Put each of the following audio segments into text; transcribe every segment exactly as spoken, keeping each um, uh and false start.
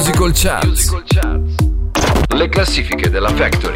Musical Charts. Le classifiche della Factory.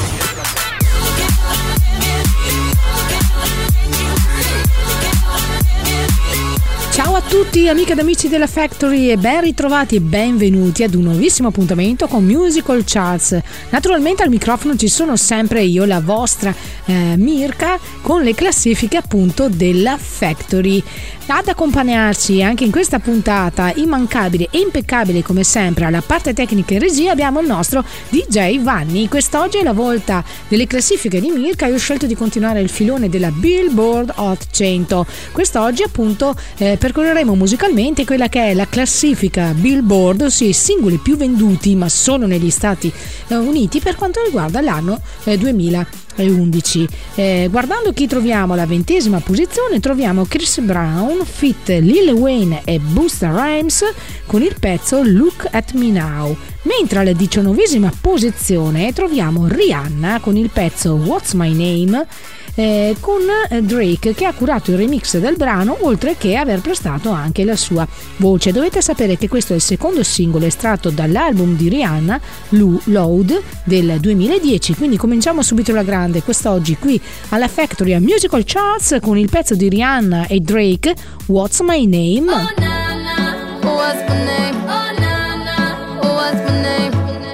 Ciao a tutti amiche ed amici della Factory e ben ritrovati e benvenuti ad un nuovissimo appuntamento con Musical Charts. Naturalmente al microfono ci sono sempre io, la vostra eh, Mirka, con le classifiche appunto della Factory. Ad accompagnarci anche in questa puntata immancabile e impeccabile come sempre alla parte tecnica e regia abbiamo il nostro D J Vanni. Quest'oggi è la volta delle classifiche di Mirka e ho scelto di continuare il filone della Billboard Hot cento. Quest'oggi appunto eh, percorreremo musicalmente quella che è la classifica Billboard, ossia i singoli più venduti ma solo negli Stati Uniti per quanto riguarda l'anno eh, duemilaundici. Eh, guardando chi troviamo alla ventesima posizione troviamo Chris Brown feat Lil Wayne e Busta Rhymes con il pezzo Look at Me Now, mentre alla diciannovesima posizione troviamo Rihanna con il pezzo What's My Name eh, con Drake, che ha curato il remix del brano oltre che aver prestato anche la sua voce. Dovete sapere che questo è il secondo singolo estratto dall'album di Rihanna Load del duemiladieci, quindi cominciamo subito la grande quest'oggi qui alla Factory a Musical Charts con il pezzo di Rihanna e Drake What's My Name. Oh, na, na. What's my name? Oh, na, na. What's my name?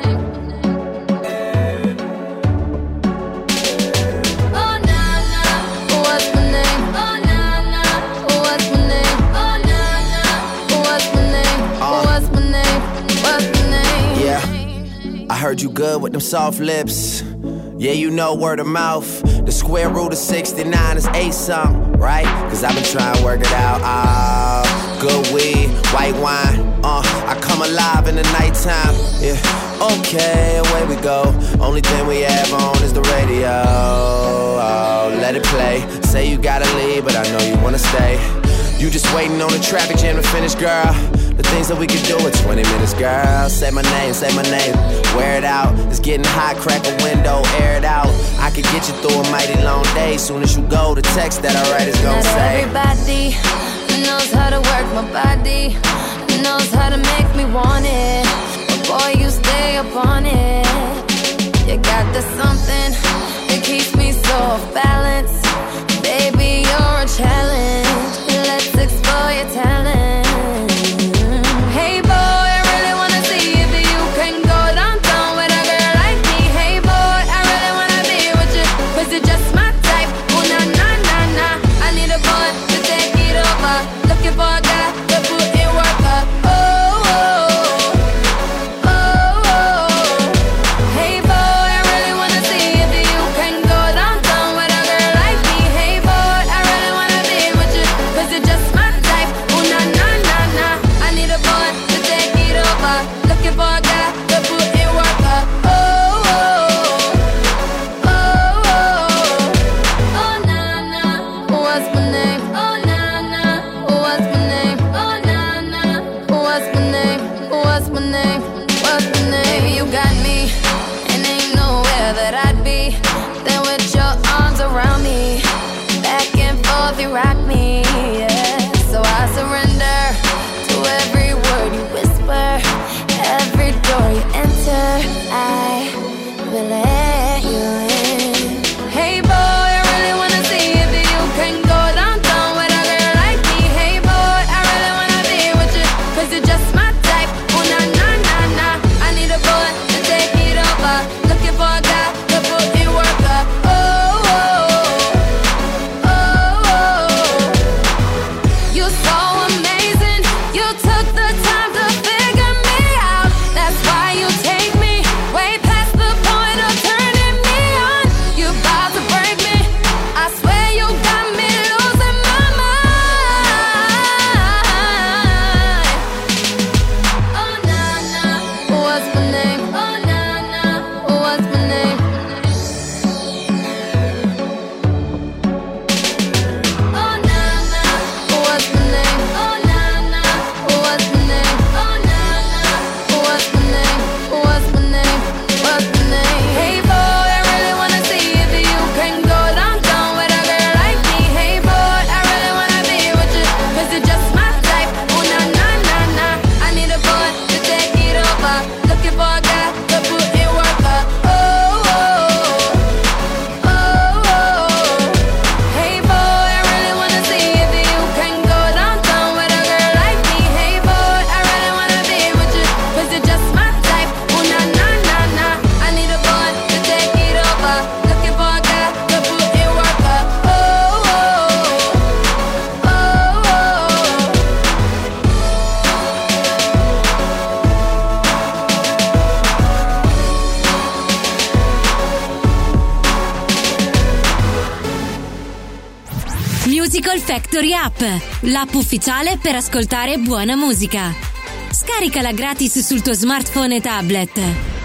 Oh, na, na. What's my name? Oh, na, na. What's my name? Oh, na, na. What's my name? What's my name? What's my name? Yeah, I heard you good with them soft lips. Yeah, you know word of mouth. The square root of sixty-nine is eight something, right? Cause I've been trying to work it out. Ah, good weed, white wine. Uh, I come alive in the nighttime. Yeah, okay, away we go. Only thing we have on is the radio. Oh, let it play. Say you gotta leave, but I know you wanna stay. You just waiting on the traffic jam to finish, girl. The things that we could do in twenty minutes, girl. Say my name, say my name. Wear it out. It's getting hot, crack a window, air it out. I could get you through a mighty long day. Soon as you go, the text that I write is gonna Not say everybody knows how to work my body, knows how to make me want it. But boy, you stay up on it. You got the something that keeps me so off balance. Baby, you're a challenge. Let's explore your talent. Hey boy, I really wanna see if you can go downtown with a girl like me. Hey boy, I really wanna be with you, cause you're just my type. Oh na na na na, I need a boy to take it over. Looking for a guy to put in work. Uh, oh, oh, oh, oh. Hey boy, I really wanna see if you can go downtown with a girl like me. Hey boy, I really wanna be with you, cause you're just my type. Oh na na na na, I need a boy to take it over. Looking for a guy to put in work. Uh, oh, oh, oh, oh, oh na na, what's my name? Oh na na, what's my name? Oh na na, what's my name? What's my name? What's my name? Baby, you got me, and ain't nowhere that I'd be than with your arms around me. Back and forth, you rock me, yeah. So I surrender to every word you whisper, every door you enter. I will let you in. Hey boy, I really wanna see if you can go downtown with a girl like me. Hey boy, I really wanna be with you, cause you're just my type. Oh na na na na, I need a boy to take it over. Looking for a guy to put in work. Uh, oh, oh, oh, oh. You're so amazing. You took the time to figure me out. That's why you take me Factory App, l'app ufficiale per ascoltare buona musica. Scaricala gratis sul tuo smartphone e tablet.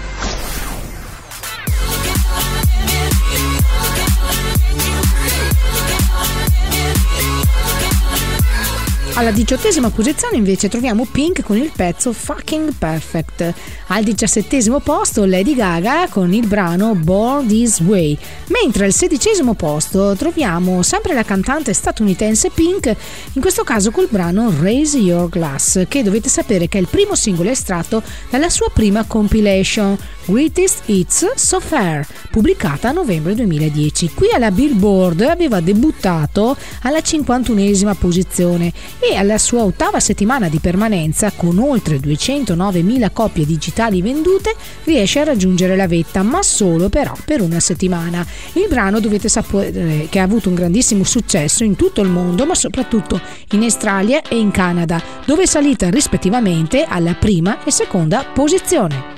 Alla diciottesima posizione invece troviamo Pink con il pezzo Fucking Perfect. Al diciassettesimo posto Lady Gaga con il brano Born This Way. Mentre al sedicesimo posto troviamo sempre la cantante statunitense Pink, in questo caso col brano Raise Your Glass, che dovete sapere che è il primo singolo estratto dalla sua prima compilation Greatest Hits So Far, pubblicata a novembre duemiladieci. Qui alla Billboard aveva debuttato alla cinquantunesima posizione e alla sua ottava settimana di permanenza, con oltre duecentonovemila copie digitali vendute, riesce a raggiungere la vetta, ma solo però per una settimana. Il brano dovete sapere che ha avuto un grandissimo successo in tutto il mondo, ma soprattutto in Australia e in Canada, dove è salita rispettivamente alla prima e seconda posizione.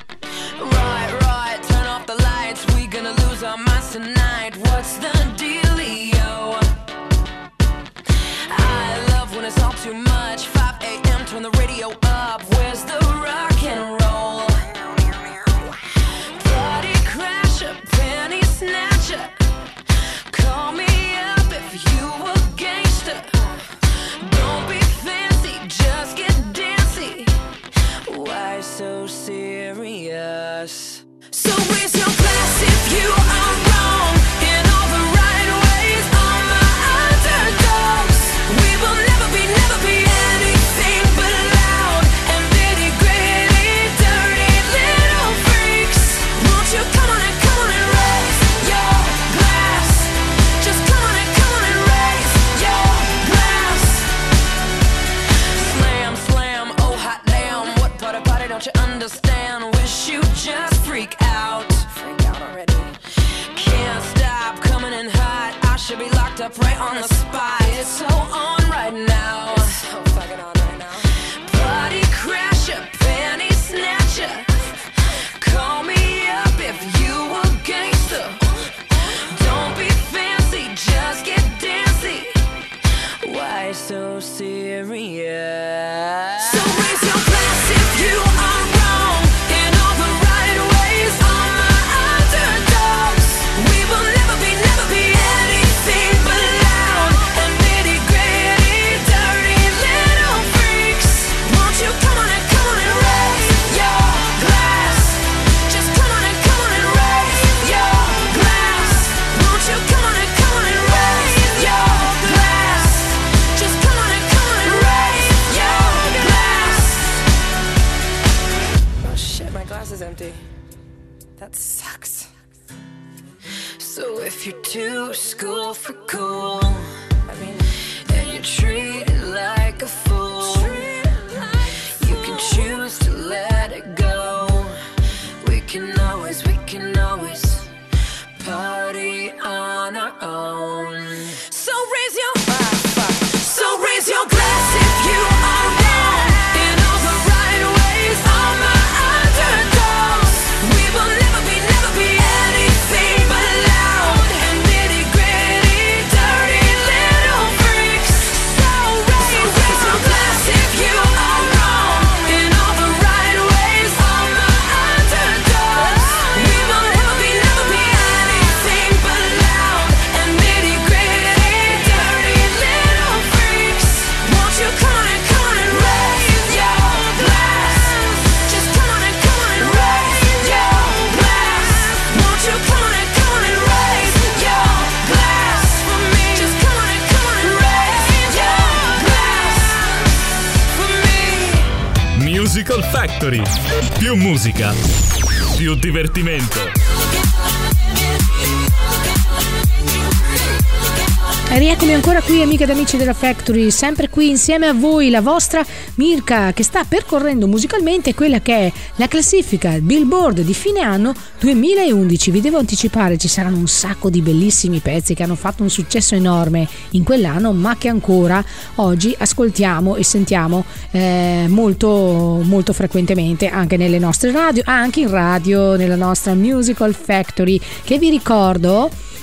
So serious. So raise your glass if you are wrong in all the right ways. All my underdogs, we will never be, never be anything but loud and nitty gritty, dirty little freaks. Won't you come on and come on and raise your glass? Just come on and come on and raise your glass. Slam, slam, oh hot damn, what part of party don't you understand? Wish you just freak out. Freak out already. Can't stop coming in hot. I should be locked up right on the spot. It's so on right now. It's so fucking on right now. Party crasher, panty snatcher. Call me up if you a gangster. Don't be fancy, just get dancy. Why so serious? So raise your glass if you are wrong in all the right ways. All my underdogs, we will never be, never be anything but loud and nitty gritty, dirty little freaks. Won't you come on and come on and raise your glass? Just come on and come on and raise your glass. Won't you come on and come on and raise your glass? Just come on and come on and raise your glass. Oh shit, my glass is empty. That sucks. So if you're too school for cool, I mean, and you treat it like a fool, you can choose to let it go. We can always, we can always party on our own. So raise your, so raise your glass if you are wrong in all the right ways. All my underdogs, we will never be, never be anything but loud and nitty gritty, dirty little freaks. So raise, raise your glass if you are wrong in all the right ways. All my underdogs, we will never be, never be anything but loud and nitty gritty, dirty little freaks. Won't you come on and come on and raise your glass? Just come on and come on and raise your glass. Won't you come on and come on and raise your glass for me? Just come on and come on and raise your glass for me. Musical Factory. Più musica, più divertimento. E rieccomi ancora qui, amiche ed amici della Factory, sempre qui insieme a voi, la vostra Mirka, che sta percorrendo musicalmente quella che è la classifica Billboard di fine anno duemilaundici. Vi devo anticipare, ci saranno un sacco di bellissimi pezzi che hanno fatto un successo enorme in quell'anno, ma che ancora oggi ascoltiamo e sentiamo eh, molto molto frequentemente anche nelle nostre radio, anche in radio, nella nostra Musical Factory, che vi ricordo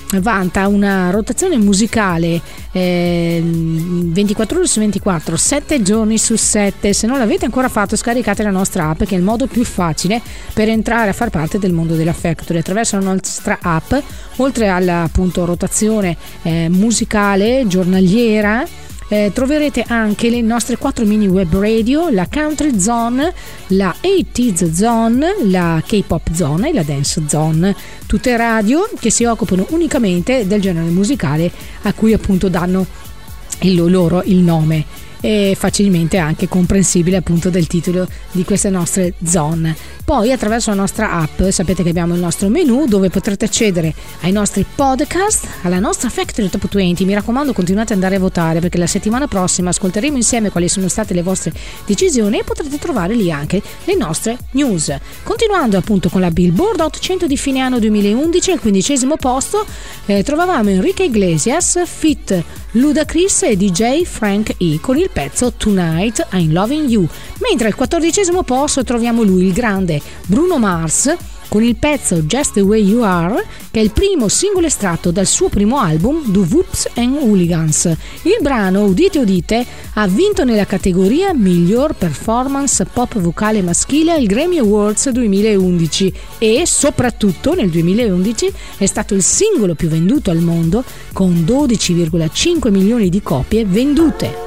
vanta una rotazione musicale eh, ventiquattro ore su ventiquattro, sette giorni su sette. Se non l'avete ancora fatto, scaricate la nostra app, che è il modo più facile per entrare a far parte del mondo della Factory. Attraverso la nostra app, oltre alla appunto rotazione eh, musicale giornaliera, Eh, troverete anche le nostre quattro mini web radio, la Country Zone, la ottanta Zone, la K-Pop Zone e la Dance Zone, tutte radio che si occupano unicamente del genere musicale a cui appunto danno il loro il nome, e facilmente anche comprensibile appunto del titolo di queste nostre zone. Poi attraverso la nostra app sapete che abbiamo il nostro menu dove potrete accedere ai nostri podcast, alla nostra Factory Top venti. Mi raccomando, continuate ad andare a votare, perché la settimana prossima ascolteremo insieme quali sono state le vostre decisioni e potrete trovare lì anche le nostre news. Continuando appunto con la Billboard ottocento di fine anno duemilaundici, al quindicesimo posto eh, trovavamo Enrique Iglesias feat. Ludacris e D J Frank E con il pezzo Tonight I'm Loving You, mentre al quattordicesimo posto troviamo lui, il grande Bruno Mars, con il pezzo Just the Way You Are, che è il primo singolo estratto dal suo primo album Do Whoops and Hooligans. Il brano, udite udite, ha vinto nella categoria miglior performance pop vocale maschile al Grammy Awards duemilaundici e soprattutto nel duemilaundici è stato il singolo più venduto al mondo, con dodici virgola cinque milioni di copie vendute.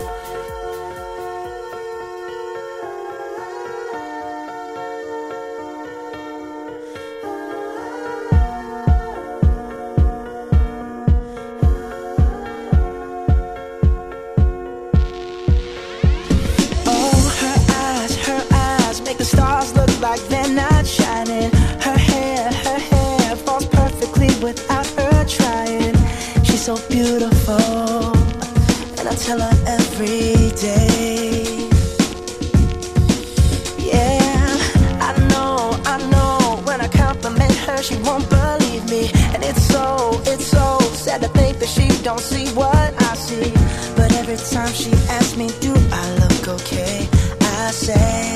So beautiful, and I tell her every day. Yeah, I know, I know, when I compliment her she won't believe me, and it's so, it's so sad to think that she don't see what I see. But every time she asks me, do I look okay, I say,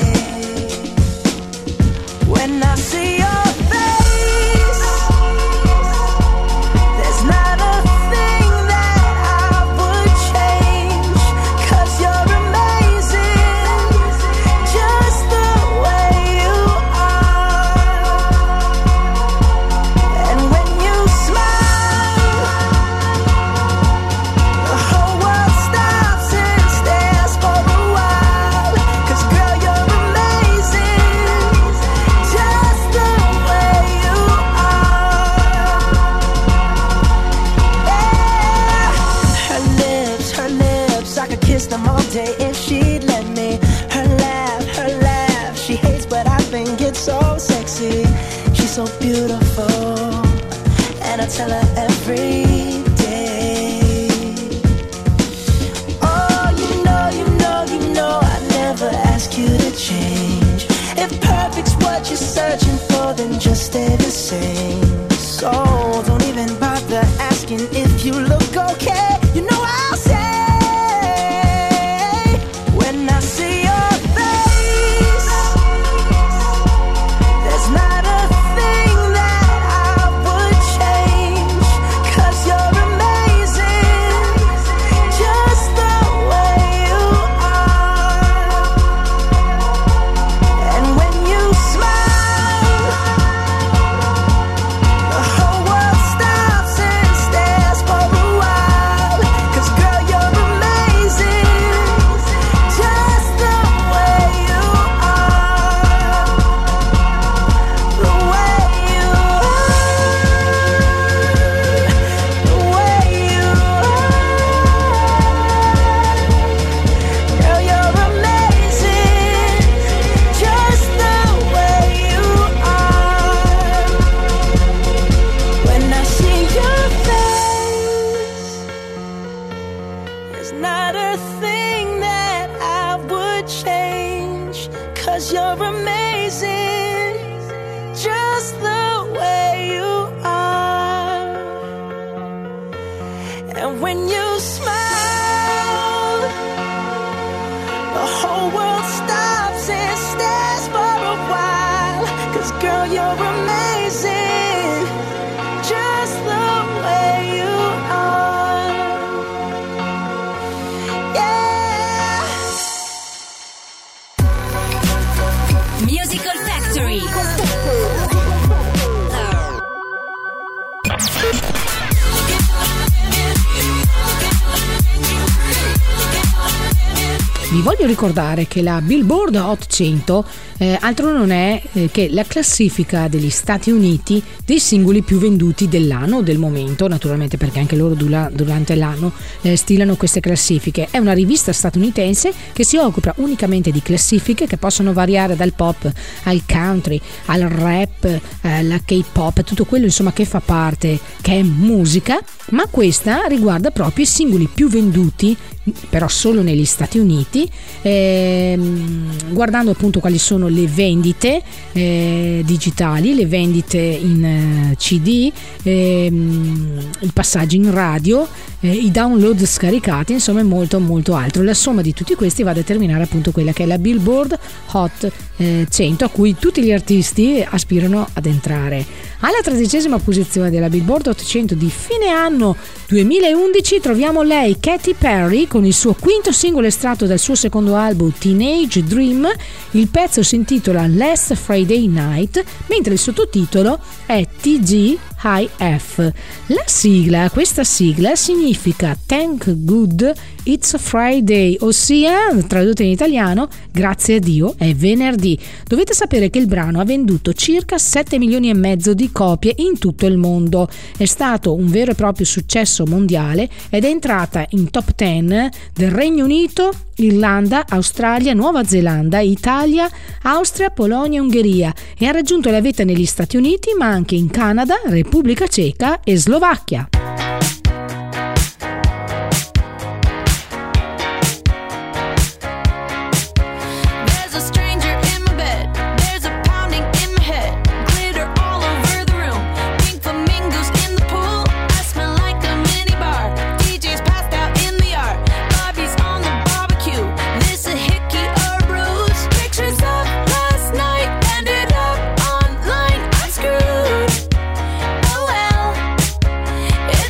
when I see your face, there's not a them all day if she'd let me. Her laugh, her laugh, she hates but I think it's so sexy. She's so beautiful, and I tell her every day. Oh, you know, you know, you know I never ask you to change. If perfect's what you're searching for, then just stay the same. So don't even bother asking if you look okay. You know I'll say, when I see your face, there's not a thing that I would change, 'cause you're amazing, just the way you are. And when you smile, the whole world stops and stares for a while, 'cause girl, you're amazing, just the way you are, the way you are, the way you are. Girl, you're amazing, just the way you are. When I see your face, there's not a thing that I would change, 'cause you're amazing, just the way you are. And when you smile, the whole world stops and stares for a while, 'cause girl, you're amazing, just the way Vi voglio ricordare che la Billboard Hot cento eh, altro non è eh, che la classifica degli Stati Uniti dei singoli più venduti dell'anno o del momento, naturalmente, perché anche loro dura, durante l'anno eh, stilano queste classifiche. È una rivista statunitense che si occupa unicamente di classifiche che possono variare dal pop al country, al rap, eh, alla K-pop, tutto quello insomma che fa parte, che è musica, ma questa riguarda proprio i singoli più venduti, però solo negli Stati Uniti, ehm, guardando appunto quali sono le vendite eh, digitali, le vendite in eh, C D, ehm, i passaggi in radio, eh, i download scaricati, insomma molto molto altro. La somma di tutti questi va a determinare appunto quella che è la Billboard Hot eh, cento, a cui tutti gli artisti aspirano ad entrare. Alla tredicesima posizione della Billboard Hot cento di fine anno duemilaundici troviamo lei, Katy Perry, con il suo quinto singolo estratto dal suo secondo album Teenage Dream. Il pezzo si intitola Last Friday Night, mentre il sottotitolo è T G I F. La sigla, questa sigla significa Thank Good It's Friday, ossia, tradotto in italiano, grazie a Dio è venerdì. Dovete sapere che il brano ha venduto circa sette milioni e mezzo di copie in tutto il mondo. È stato un vero e proprio successo mondiale ed è entrata in top dieci del Regno Unito, Irlanda, Australia, Nuova Zelanda, Italia, Austria, Polonia e Ungheria, e ha raggiunto la vetta negli Stati Uniti, ma anche in Canada, Repubblica Ceca e Slovacchia. It's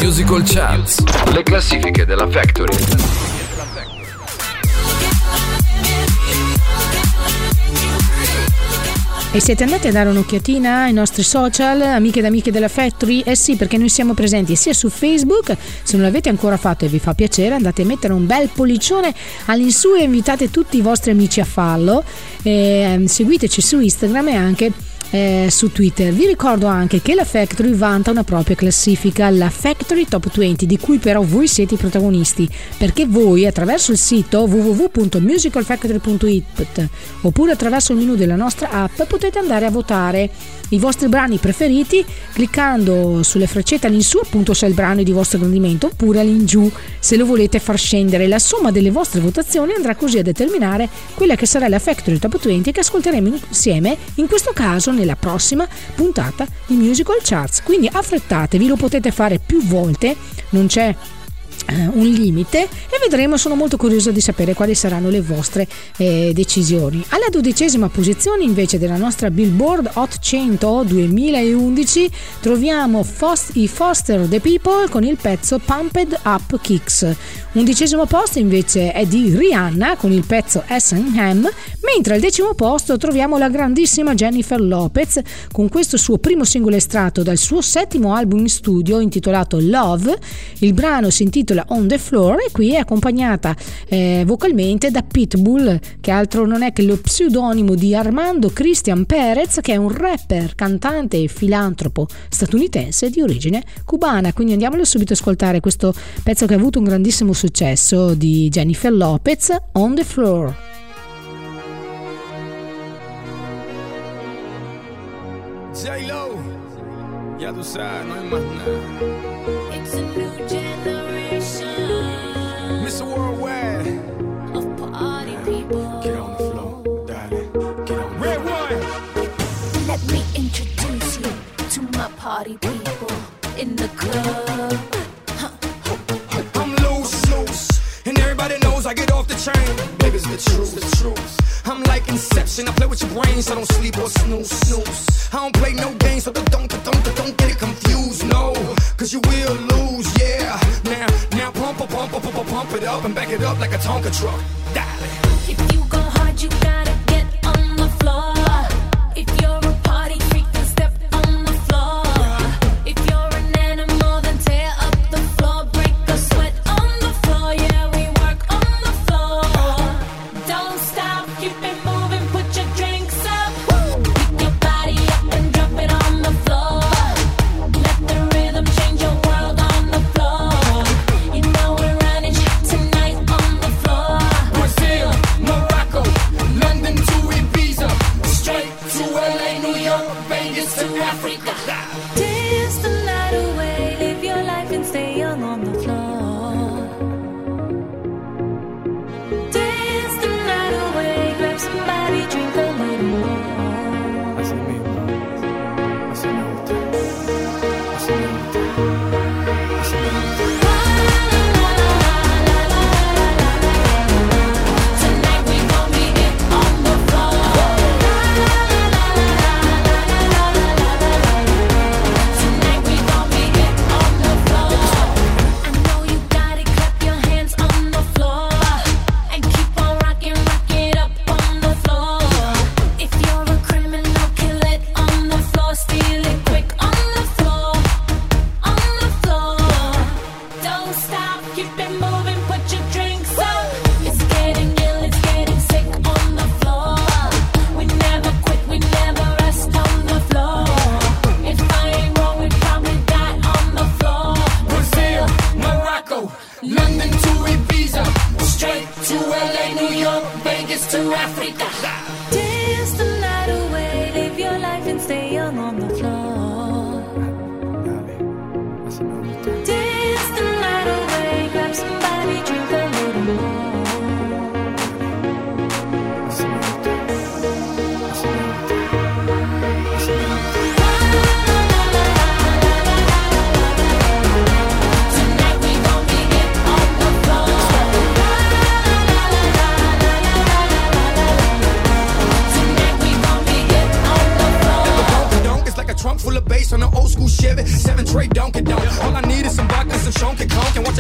Musical Charts, le classifiche della Factory. E siete andati a dare un'occhiatina ai nostri social, amiche ed amiche della Factory? Eh sì, perché noi siamo presenti sia su Facebook, se non l'avete ancora fatto e vi fa piacere andate a mettere un bel pollicione all'insù e invitate tutti i vostri amici a farlo, e seguiteci su Instagram e anche Eh, su Twitter. Vi ricordo anche che la Factory vanta una propria classifica, la Factory Top venti, di cui però voi siete i protagonisti, perché voi attraverso il sito w w w punto musical factory punto i t oppure attraverso il menu della nostra app potete andare a votare i vostri brani preferiti cliccando sulle freccette all'insù, appunto, se è il brano di vostro gradimento, oppure all'ingiù se lo volete far scendere. La somma delle vostre votazioni andrà così a determinare quella che sarà la Factory Top venti che ascolteremo insieme, in questo caso nella prossima puntata di Musical Charts. Quindi affrettatevi, lo potete fare più volte, non c'è un limite, e vedremo. Sono molto curiosa di sapere quali saranno le vostre eh, decisioni. Alla dodicesima posizione invece della nostra Billboard Hot cento duemilaundici troviamo Fost- i Foster the People con il pezzo Pumped Up Kicks. Undicesimo posto invece è di Rihanna con il pezzo S and M, mentre al decimo posto troviamo la grandissima Jennifer Lopez con questo suo primo singolo estratto dal suo settimo album in studio intitolato Love. Il brano si intitola On the Floor e qui è accompagnata eh, vocalmente da Pitbull, che altro non è che lo pseudonimo di Armando Christian Perez, che è un rapper, cantante e filantropo statunitense di origine cubana. Quindi andiamolo subito a ascoltare questo pezzo che ha avuto un grandissimo successo di Jennifer Lopez, On the Floor. J-Lo, ya tú sabes, no hay más nada. It's a new generation Mister Worldwide, of party people. get on the floor, darling, get on the Red one. Let me introduce you to my party people in the club. I'm loose, loose, and everybody knows I get off the train. Baby's the truth, the truth. I'm like Inception, I play with your brains, I don't sleep or snooze, snooze. I don't play no games, so don't, don't, don't, don't get it confused, no, cause you will lose, yeah. Now, now pump, pump, pump, pump, pump, pump it up and back it up like a Tonka truck, darling. If you go hard, you gotta get on the floor. If you're a party freak, then step on the floor. If you're an animal, then tear up the floor. Break a sweat on the floor, yeah, we work on the floor. Don't stop, keep it moving, put your drinks up. Pick your body up and drop it on the floor. Let the rhythm change your world on the floor. You know we're running tonight on the floor. Brazil.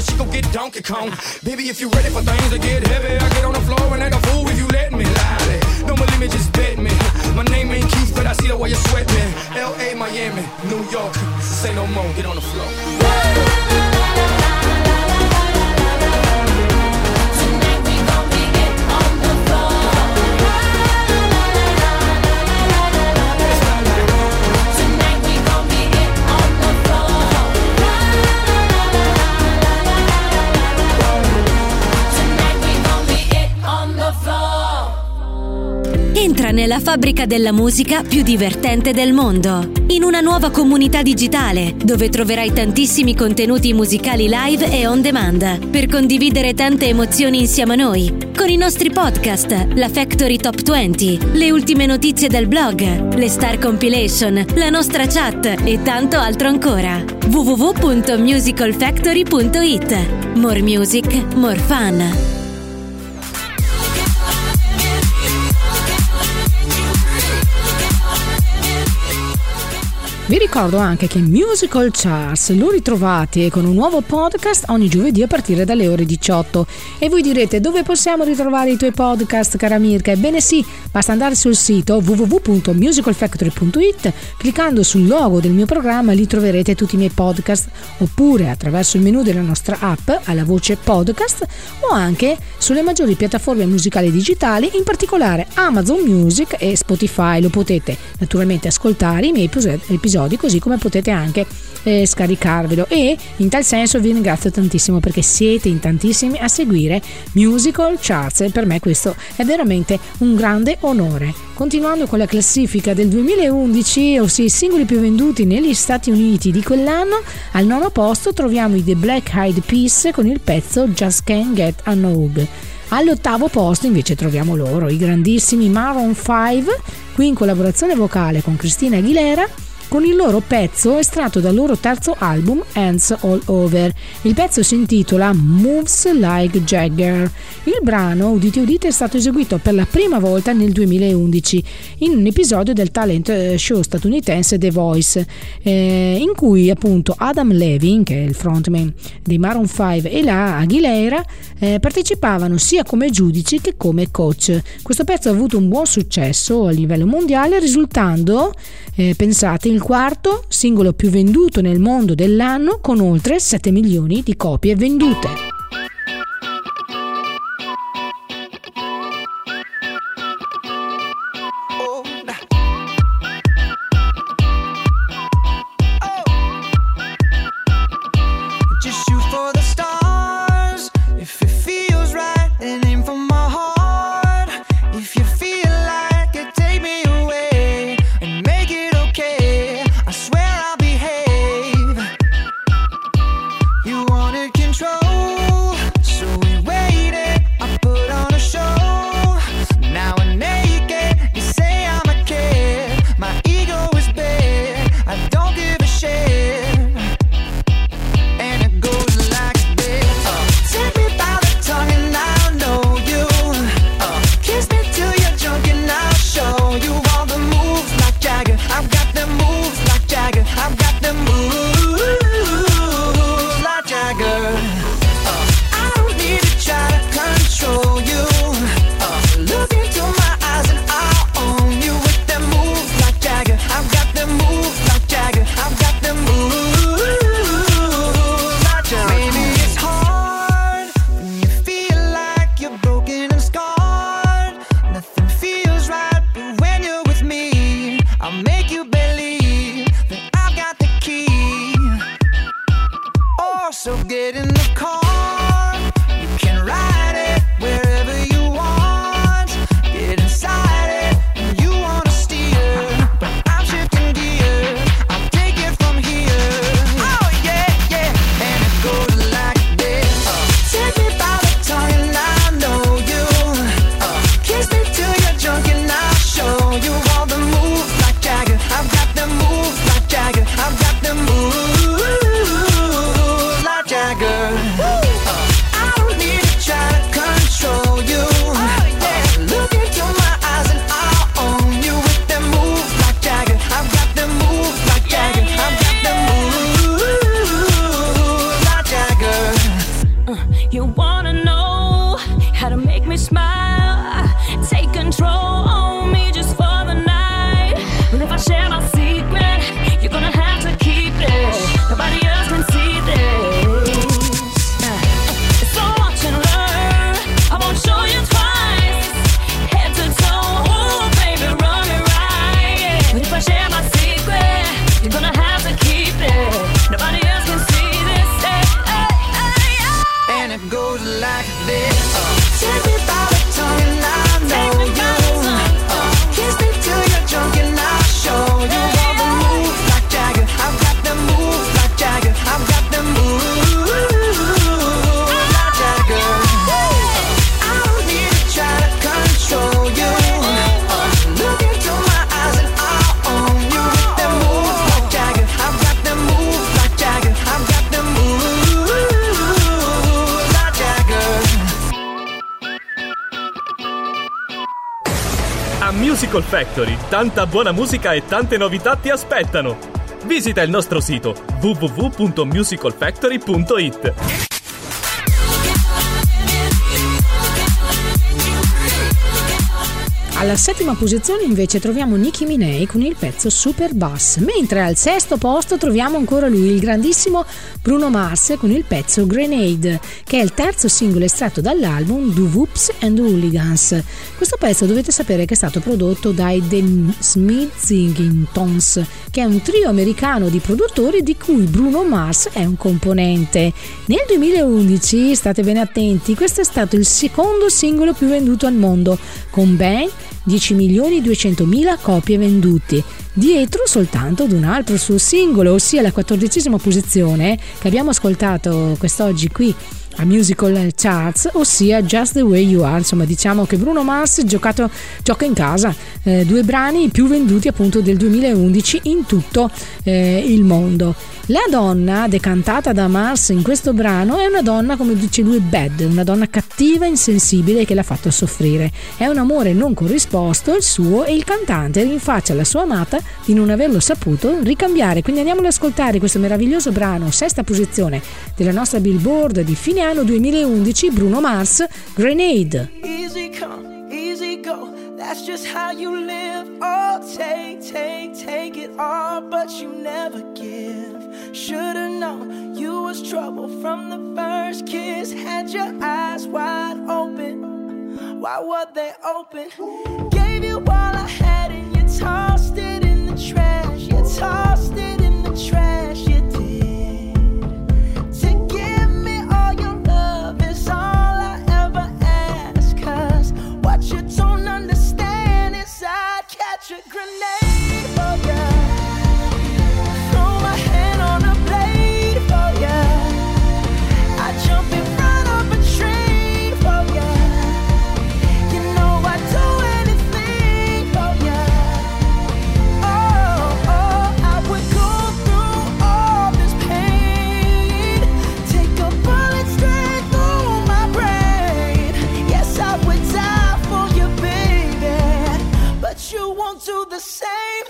Chico get Donkey Kong. Baby, if you're ready for things to get heavy, I get on the floor and act a fool if you let me lie. Don't believe me, just bet me. My name ain't Keith, but I see the way you sweat me. L A, Miami, New York, say no more, get on the floor. Tonight we gon' be it on the floor. Tonight we gon' be it on the floor. Tonight we gon' be it on the floor. Entra nella fabbrica della musica più divertente del mondo, in una nuova comunità digitale dove troverai tantissimi contenuti musicali live e on demand per condividere tante emozioni insieme a noi, con i nostri podcast, la Factory Top venti, le ultime notizie del blog, le Star Compilation, la nostra chat e tanto altro ancora. w w w punto musical factory punto i t. More music, more fun. Vi ricordo anche che Musical Charts lo ritrovate con un nuovo podcast ogni giovedì a partire dalle ore diciotto. E voi direte: dove possiamo ritrovare i tuoi podcast, cara Mirka? Ebbene sì, basta andare sul sito w w w punto musical factory punto i t, cliccando sul logo del mio programma lì troverete tutti i miei podcast, oppure attraverso il menu della nostra app alla voce podcast, o anche sulle maggiori piattaforme musicali digitali, in particolare Amazon Music e Spotify. Lo potete naturalmente ascoltare i miei episodi, così come potete anche eh, scaricarvelo, e in tal senso vi ringrazio tantissimo perché siete in tantissimi a seguire Musical Charts e per me questo è veramente un grande onore. Continuando con la classifica del duemilaundici, ossia i singoli più venduti negli Stati Uniti di quell'anno, al nono posto troviamo i The Black Eyed Peas con il pezzo Just Can't Get Enough. All'ottavo posto invece troviamo loro, i grandissimi Maroon cinque, qui in collaborazione vocale con Christina Aguilera, con il loro pezzo estratto dal loro terzo album Hands All Over. Il pezzo si intitola Moves Like Jagger. Il brano, udite udite, è stato eseguito per la prima volta nel duemilaundici in un episodio del talent show statunitense The Voice, eh, in cui appunto Adam Levine, che è il frontman dei Maroon cinque, e la Aguilera eh, partecipavano sia come giudici che come coach. Questo pezzo ha avuto un buon successo a livello mondiale, risultando, eh, pensate, il quarto singolo più venduto nel mondo dell'anno, con oltre sette milioni di copie vendute. I've got the moves like Jagger. You wanna know how to make me smile, take control on me just for the night. But if I share my secret, you're gonna have to keep it. Nobody else can see this. So watch and learn, I won't show you twice. Head to toe, ooh, baby, run it right. But if I share my secret, you're gonna have to keep it. Nobody else can see this. Hey, hey, hey, hey. And it goes like this. uh, Take me by the tongue and I know you. uh, Kiss me till you're drunk and I'll show you all the moves like Jagger. I've got them moves like Jagger. I've got them moves like Jagger. I don't need to try to control you. uh, Look into my eyes and I'll own you with them moves like Jagger. I've got them moves like Jagger. I've got them moves like Jagger. A Musical Factory, tanta buona musica e tante novità ti aspettano. Visita il nostro sito w w w punto musical factory punto i t. Alla settima posizione invece troviamo Nicki Minaj con il pezzo Super Bass, mentre al sesto posto troviamo ancora lui, il grandissimo Bruno Mars con il pezzo Grenade, che è il terzo singolo estratto dall'album Do Whoops and Hooligans. Questo pezzo dovete sapere che è stato prodotto dai The Smithsingtons, che è un trio americano di produttori di cui Bruno Mars è un componente. Nel duemilaundici, state bene attenti, questo è stato il secondo singolo più venduto al mondo, con ben dieci milioni duecentomila copie vendute, dietro soltanto ad un altro suo singolo, ossia la quattordicesima posizione che abbiamo ascoltato quest'oggi qui a Musical Charts, ossia Just the Way You Are. Insomma, diciamo che Bruno Mars giocato, gioca in casa eh, due brani più venduti appunto del duemilaundici in tutto eh, il mondo. La donna decantata da Mars in questo brano è una donna, come dice lui, bad, una donna cattiva, insensibile, che l'ha fatto soffrire. È un amore non corrisposto il suo, e il cantante rinfaccia alla sua amata di non averlo saputo ricambiare. Quindi andiamo ad ascoltare questo meraviglioso brano, sesta posizione della nostra Billboard di fine anno duemilaundici, Bruno Mars, Grenade. Easy come, easy go, that's just how you live. Oh, take, take, take it all, but you never give. Should've known you was trouble from the first kiss. Had your eyes wide open, why were they open? Gave you all I had and you tossed it in the trash. You tossed it in the trash, you did. To give me all your love is all I ever ask. Cause what you don't understand is I'd catch a grenade for ya. Throw my hand on a blade for ya. I jump in front of a train for ya. You know I'd do anything for ya. Oh, oh, I would go through all this pain. Take a bullet straight through my brain. Yes, I would die for you, baby, but you won't do the same.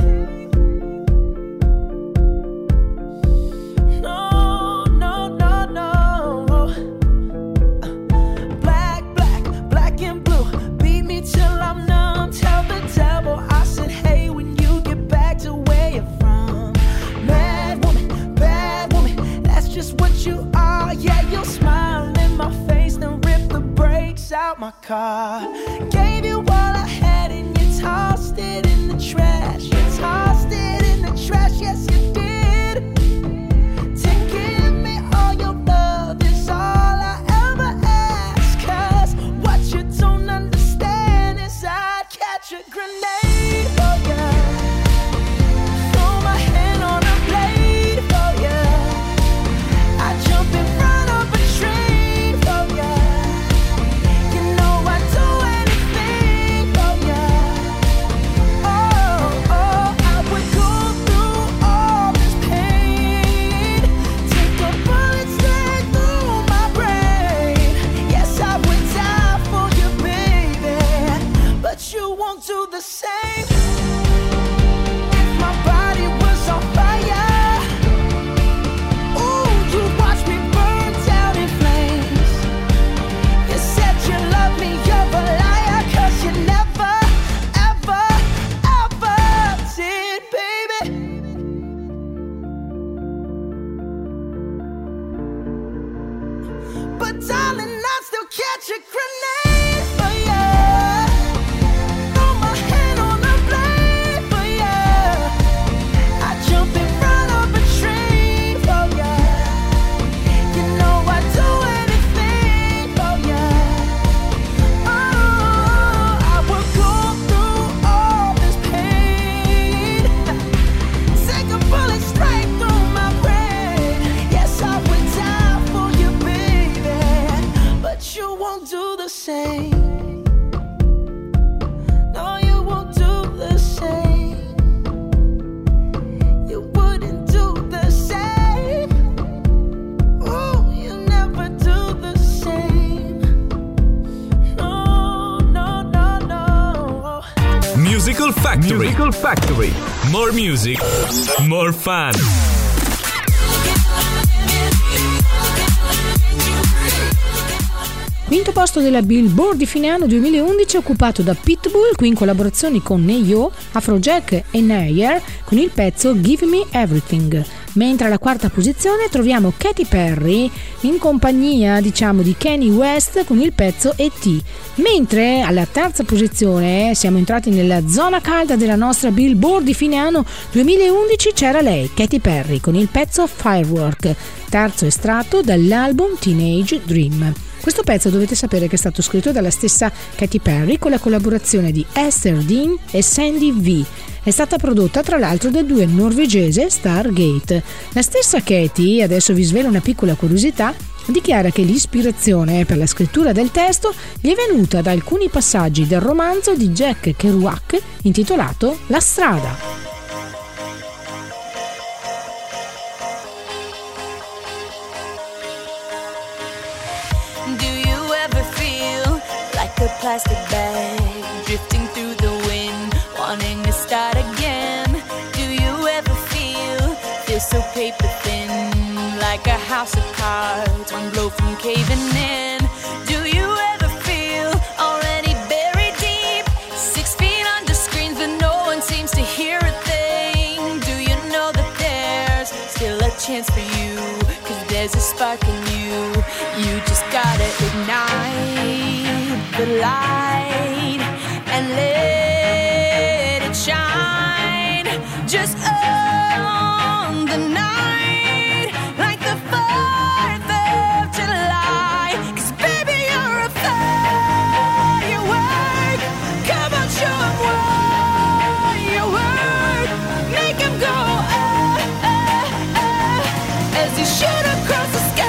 No, no, no, no. Black, black, black and blue. Beat me till I'm numb. Tell the devil I said, hey, when you get back to where you're from. Mad woman, bad woman, that's just what you are. Yeah, you'll smile in my face, then rip the brakes out my car. Gave you all I had and you tossed it in the trash. You tossed it in the trash, yes you did. To give me all your love is all I ever ask. Cause what you don't understand is I'd catch a grenade for ya. Throw my hand on a blade for ya. I jump in front of a train for ya. You know I'd do anything but darling, I'd still catch a grenade for you. Throw my hand on the blade for you. I jump in front of a train for you. You know I'd do anything for you. Oh, I would go through all this pain. Take a bullet straight through my brain. Yes, I would die for you, baby, but you won't do the same. No, you won't do the same. You wouldn't do the same. Ooh, you never do the same. No, no, no, no. Musical Factory. Musical Factory. More music, more fun. Quinto posto della Billboard di fine anno duemilaundici occupato da Pitbull, qui in collaborazione con Neyo, Afrojack e Nayer con il pezzo Give Me Everything. Mentre alla quarta posizione troviamo Katy Perry in compagnia, diciamo, di Kanye West con il pezzo E T. Mentre alla terza posizione siamo entrati nella zona calda della nostra Billboard di fine anno duemilaundici, c'era lei, Katy Perry, con il pezzo Firework, terzo estratto dall'album Teenage Dream. Questo pezzo dovete sapere che è stato scritto dalla stessa Katy Perry con la collaborazione di Esther Dean e Sandy V. È stata prodotta tra l'altro dal duo norvegese Stargate. La stessa Katy, adesso vi svelo una piccola curiosità, dichiara che l'ispirazione per la scrittura del testo gli è venuta da alcuni passaggi del romanzo di Jack Kerouac intitolato La strada. A plastic bag drifting through the wind, wanting to start again. Do you ever feel, feel so paper thin, like a house of cards, one blow from caving in? Do you ever feel already buried deep, six feet under screens but no one seems to hear a thing? Do you know that there's still a chance for you, cause there's a spark in you, you just gotta ignite the light and let it shine. Just own the night like the fourth of July. Cause baby, you're a firework. Come on, show 'em what you work. Make 'em go ah, ah, ah, as you shoot across the sky.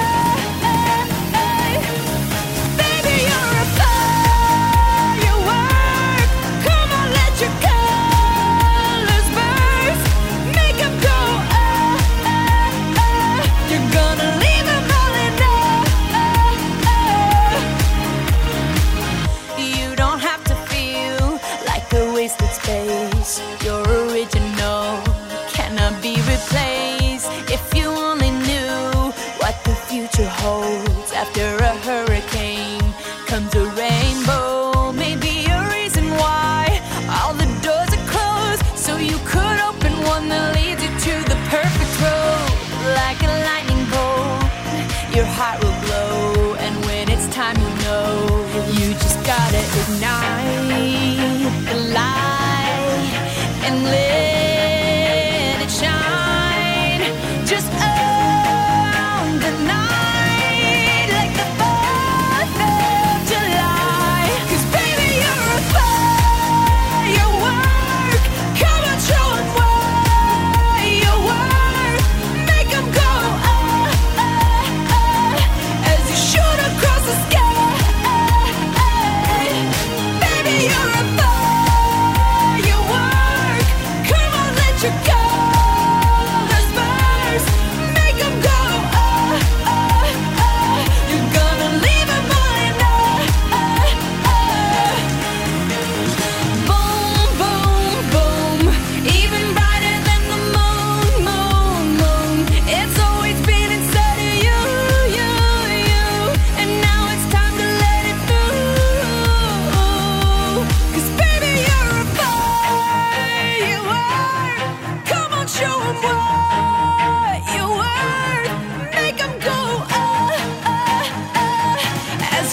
Your original cannot be replaced. If you only knew what the future holds, after a hurricane comes a rainbow. Maybe a reason why all the doors are closed, so you could open one that leads you to the perfect road. Like a lightning bolt, your heart will glow, and when it's time you know, you just gotta ignite the light and let it shine. Just own the night like the fourth of July. Cause baby, you're a firework. Come on, show 'em what you work. Make 'em go ah, ah, ah, as you shoot across the sky. Baby, you're a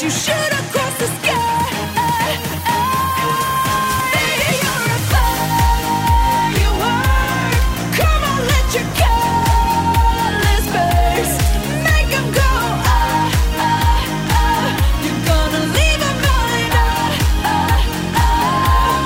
you shoot across the sky. You're a firework. Come on, let your colors burst. Make 'em go ah ah ah. You're gonna leave 'em going ah ah ah.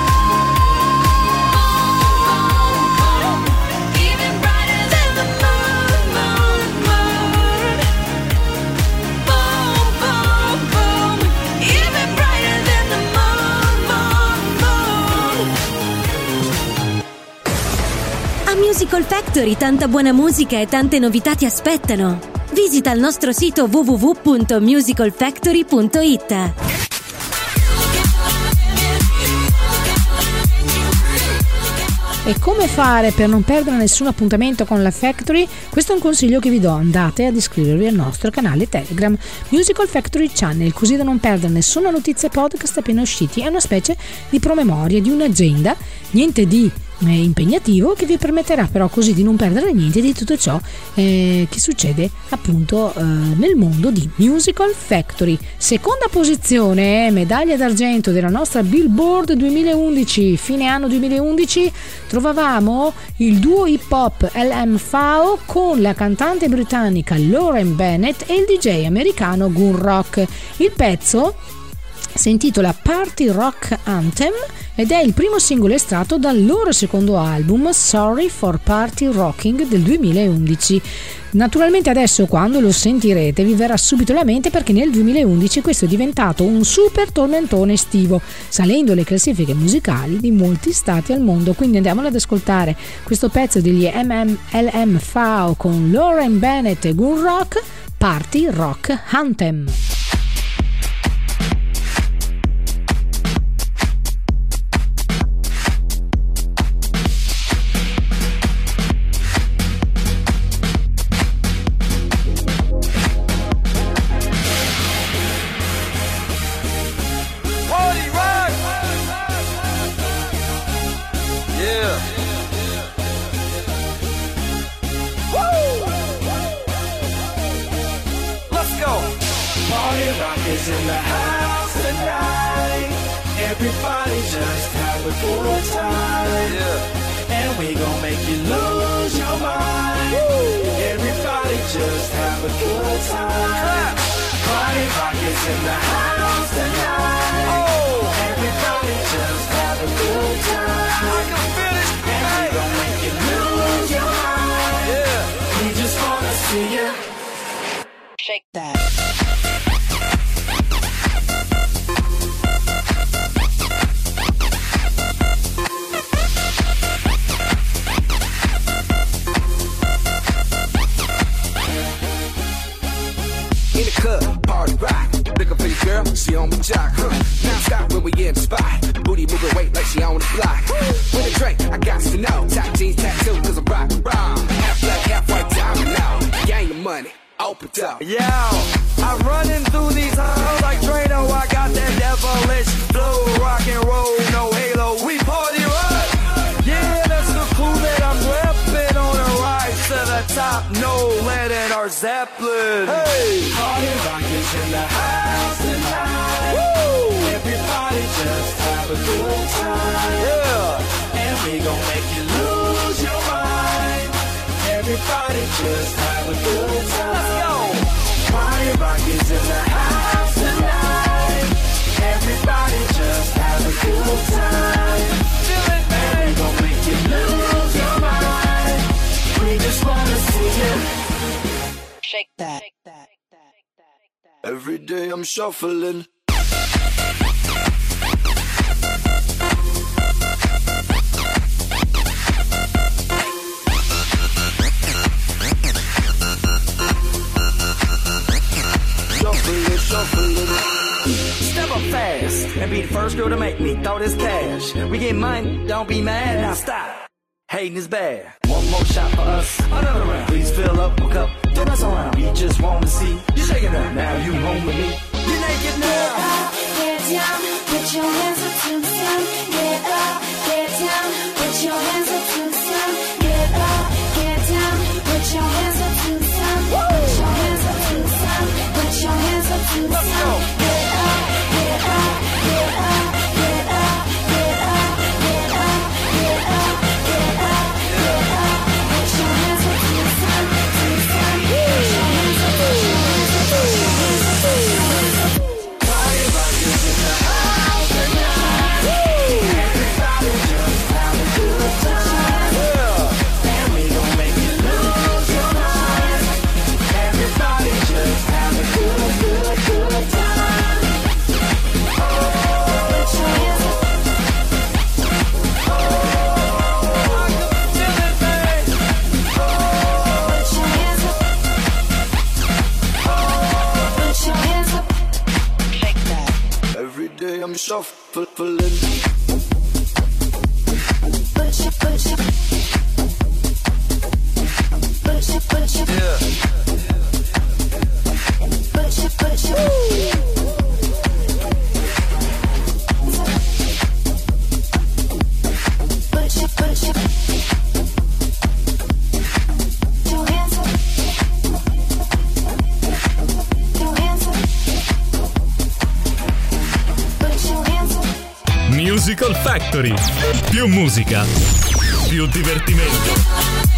Boom, boom, boom. Even brighter than the moon, moon, moon. Boom, boom, boom. Even brighter than the moon, moon, moon. A Musical Factory tanta buona musica e tante novità ti aspettano. Visita il nostro sito w w w punto musical factory punto i t. E come fare per non perdere nessun appuntamento con la Factory? Questo è un consiglio che vi do: andate ad iscrivervi al nostro canale Telegram Musical Factory Channel, così da non perdere nessuna notizia podcast appena usciti. È una specie di promemoria, di un'agenda, niente di eh, impegnativo, che vi permetterà però così di non perdere niente di tutto ciò eh, che succede appunto eh, nel mondo di Musical Factory. Seconda posizione, medaglia d'argento della nostra Billboard duemilaundici, fine anno duemilaundici, trovavamo il duo hip hop L M F A O con la cantante britannica Lauren Bennett e il D J americano Gun Rock. Il pezzo si intitola Party Rock Anthem ed è il primo singolo estratto dal loro secondo album Sorry for Party Rocking del duemilaundici. Naturalmente adesso, quando lo sentirete, vi verrà subito alla mente, perché nel duemilaundici questo è diventato un super tormentone estivo, salendo le classifiche musicali di molti stati al mondo. Quindi andiamolo ad ascoltare questo pezzo degli M L M F A O con Lauren Bennett e Gun Rock, Party Rock Anthem. In the house tonight, everybody just have a good time, yeah. And we gon' make you lose your mind. Woo. Everybody just have a good time. Party rock is in the house tonight. Oh. Everybody just have a good time. I can feel it. And we gon' make you lose your mind. Yeah. We just wanna see you shake that. In the club, party rock. Looking for your girl, she on the jock. Huh. Now stop when we in the spot. Booty moving weight like she on the block. With a drink, I got to know. Top jeans tattoo, cause I'm rock wrong. Half black, half white diamond now. Gang your money, open up. Yo, I'm running through these halls like Drano. I got that devilish flow, rock and roll, no halo. We party rock. Yeah, that's the clue that I'm repping on the rise to the top. No lead in our Zeppelin. Hey, party rock is in the house tonight. Woo! Everybody just have a good time. Yeah, and we gon' make you lose your mind. Everybody just have a good time. Let's go. Party rock is in the house tonight. Everybody just have a good time. Feel it, man. And we gon' make you lose your mind. We just wanna see you shake that. Every day I'm shuffling. Shuffling, shuffling. Step up fast and be the first girl to make me throw this cash. We get money, don't be mad, now stop. Hating is bad. One more shot for us, another round. Please fill up my cup, don't mess around. We just want to see you shaking up. Now you home with me. You're naked now. Get up, get down, put your hands up to the sun. Get up, get down, put your hands up to the sun. Get up, get down, put your hands up to the sun. Put your hands up to the sun. Put your hands up to the sun. Get up. way I'm shuffling. Push it, push it. Push it, push it. Yeah. Push it, push it. Push it, push it. Two hands up. Two hands up. Put your hands up. Musical Factory. Più musica, più divertimento.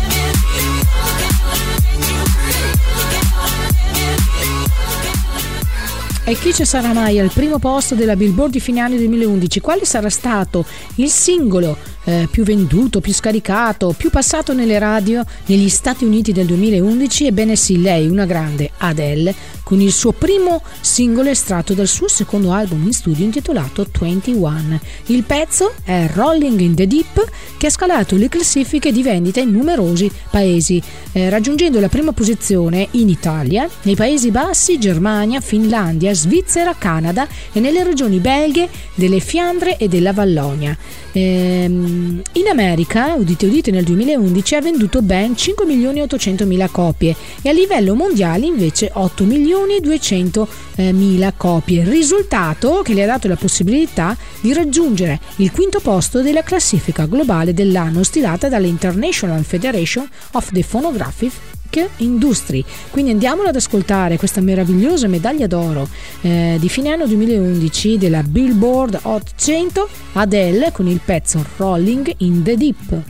E chi ci sarà mai al primo posto della Billboard di fine anno duemilaundici? Quale sarà stato il singolo eh, più venduto, più scaricato, più passato nelle radio negli Stati Uniti del duemilaundici? Ebbene sì, lei, una grande, Adele, con il suo primo singolo estratto dal suo secondo album in studio intitolato ventuno. Il pezzo è Rolling in the Deep, che ha scalato le classifiche di vendita in numerosi paesi, eh, raggiungendo la prima posizione in Italia, nei Paesi Bassi, Germania, Finlandia, Svizzera, Canada e nelle regioni belghe delle Fiandre e della Vallonia. Ehm, in America, udite udite, nel duemilaundici ha venduto ben cinque milioni ottocentomila copie e a livello mondiale invece otto milioni duecentomila copie, risultato che le ha dato la possibilità di raggiungere il quinto posto della classifica globale dell'anno stilata dall'International Federation of the Phonographic Industry. Quindi andiamola ad ascoltare questa meravigliosa medaglia d'oro eh, di fine anno duemilaundici della Billboard Hot cento, Adele con il pezzo Rolling in the Deep.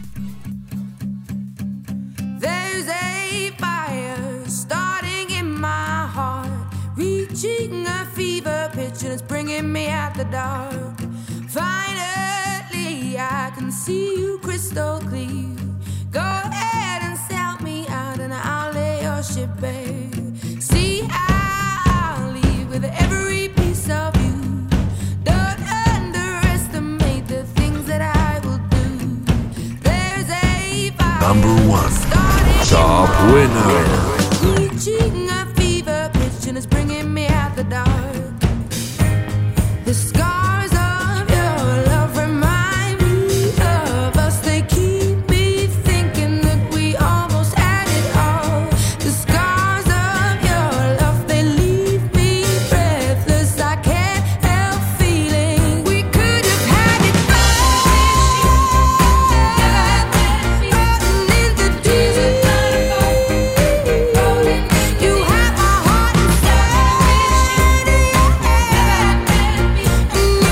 There's a fire starting in my heart, reaching a fever pitch and it's bringing me out the dark. Finally I can see you crystal clear. Go ahead and sell me out and I'll lay your ship bare. See, I'll leave with every piece of you. Don't underestimate the things that I will do. There's a fire Number one, top winner. reaching a fever pitch and it's bringing me out the dark. The scars of your love remind me of us. They keep me thinking that we almost had it all. The scars of your love, they leave me breathless. I can't help feeling we could have had it all. In the deep, you have my heart inside.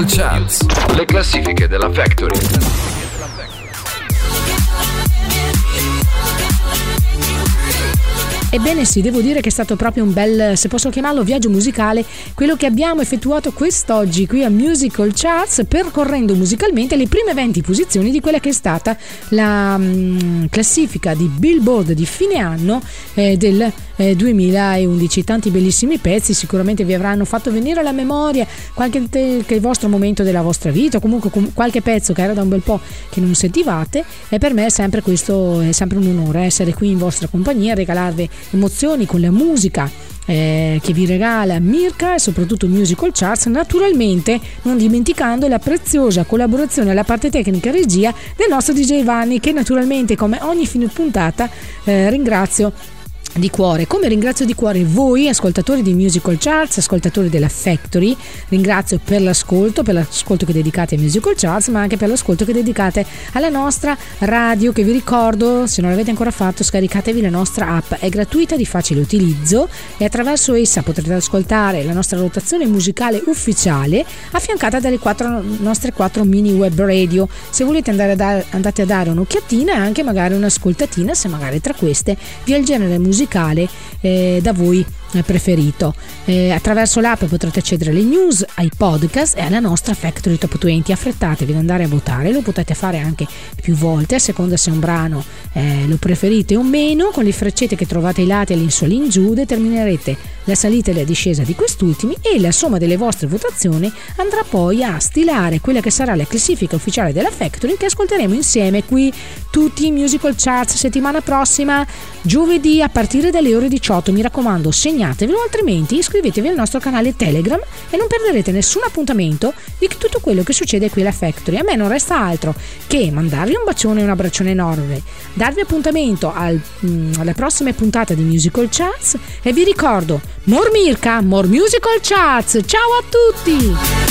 Musical Charts, le classifiche della Factory. Ebbene sì, devo dire che è stato proprio un bel, se posso chiamarlo, viaggio musicale, quello che abbiamo effettuato quest'oggi qui a Musical Charts, percorrendo musicalmente le prime venti posizioni di quella che è stata la mh, classifica di Billboard di fine anno eh, del eh, duemilaundici. Tanti bellissimi pezzi, sicuramente vi avranno fatto venire alla memoria qualche te- che il vostro momento della vostra vita, o comunque com- qualche pezzo che era da un bel po' che non sentivate, e per me è sempre questo, è sempre un onore essere qui in vostra compagnia, regalarvi emozioni con la musica eh, che vi regala Mirka e soprattutto Musical Charts, naturalmente non dimenticando la preziosa collaborazione alla parte tecnica e regia del nostro D J Vanni, che naturalmente come ogni fine puntata eh, ringrazio di cuore, come ringrazio di cuore voi ascoltatori di Musical Charts, ascoltatori della Factory. Ringrazio per l'ascolto, per l'ascolto che dedicate a Musical Charts, ma anche per l'ascolto che dedicate alla nostra radio, che vi ricordo, se non l'avete ancora fatto, scaricatevi la nostra app, è gratuita, di facile utilizzo, e attraverso essa potrete ascoltare la nostra rotazione musicale ufficiale, affiancata dalle quattro, nostre quattro mini web radio. Se volete andare a dare, andate a dare un'occhiatina e anche magari un'ascoltatina, se magari tra queste vi è il genere musicale eh, da voi preferito. Eh, attraverso l'app potrete accedere alle news, ai podcast e alla nostra Factory Top venti. Affrettatevi ad andare a votare, lo potete fare anche più volte a seconda se un brano eh, lo preferite o meno. Con le freccette che trovate ai lati e all'insù in giù determinerete la salita e la discesa di quest'ultimi, e la somma delle vostre votazioni andrà poi a stilare quella che sarà la classifica ufficiale della Factory, che ascolteremo insieme qui tutti i Musical Charts settimana prossima, giovedì a partire dalle ore diciotto. Mi raccomando, segnatevelo, altrimenti iscrivetevi al nostro canale Telegram e non perderete nessun appuntamento di tutto quello che succede qui alla Factory. A me non resta altro che mandarvi un bacione e un abbraccione enorme, darvi appuntamento al, mh, alle prossime puntate di Musical Charts, e vi ricordo more Mirka, more Musical Charts. Ciao a tutti!